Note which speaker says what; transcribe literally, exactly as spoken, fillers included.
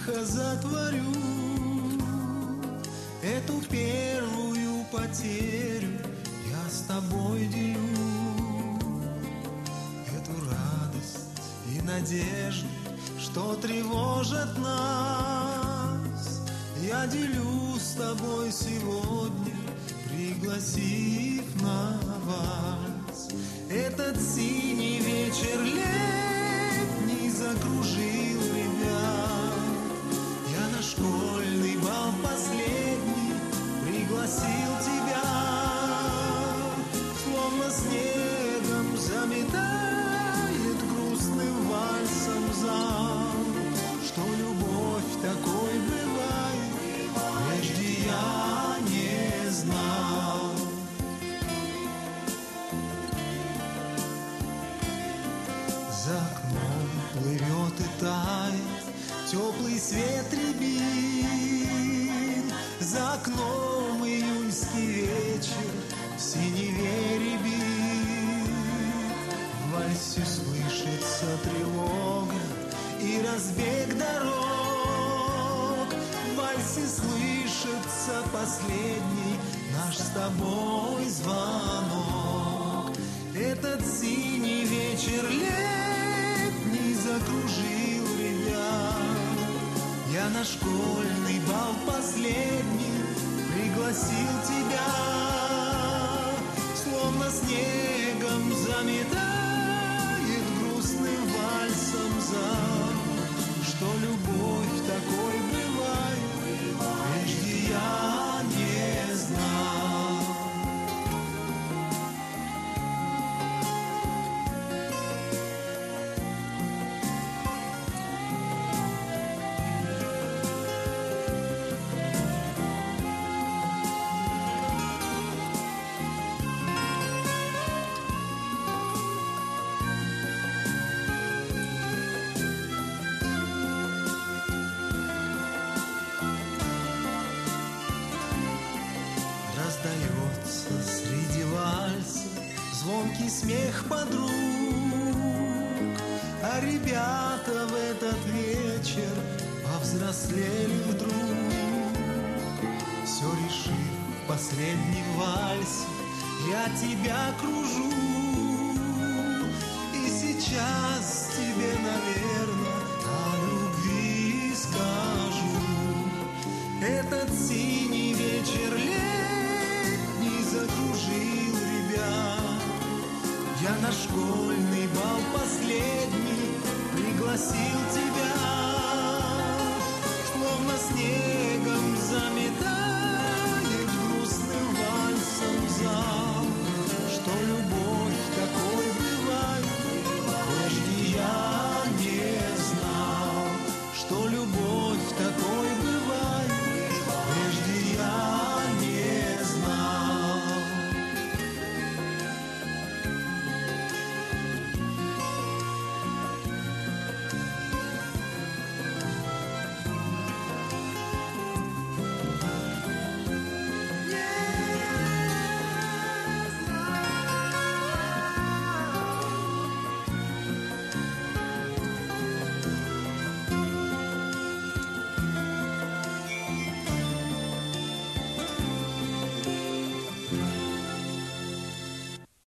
Speaker 1: тихо затворю эту первую потерю, я с тобой делю эту радость и надежду, что тревожит нас. Я делю с тобой сегодня, пригласив на вальс. Этот синий вечер летний закружил ребят. Я на школьный бал последний пригласил тебя. Словно снегом заметает грустным вальсом зал. Что любовь такой бывает, прежде я не знал. За окном плывет и тает теплый свет рябин. За окном июньский вечер в синеве рябит. В вальсе слышится тревога и разбег дорог. В вальсе слышится последний наш с тобой звонок. Этот синий вечер летний закружил ребят. Я на школьный бал последний пригласил тебя. Словно снегом заметает грустным вальсом зал. Что любовь такой бывает, прежде я не знал. Раздается среди вальса звонкий смех подруг, а ребята в этот вечер повзрослели вдруг. Все решив в последнем вальсе, я тебя кружу. И сейчас тебе, наверное, о любви скажу. Этот синий вечер летний закружил ребят. Я на школьный бал последний пригласил тебя. Словно снегом заметает грустным вальсом зал. Что любовь такой бывает, прежде я не знал. Что любовь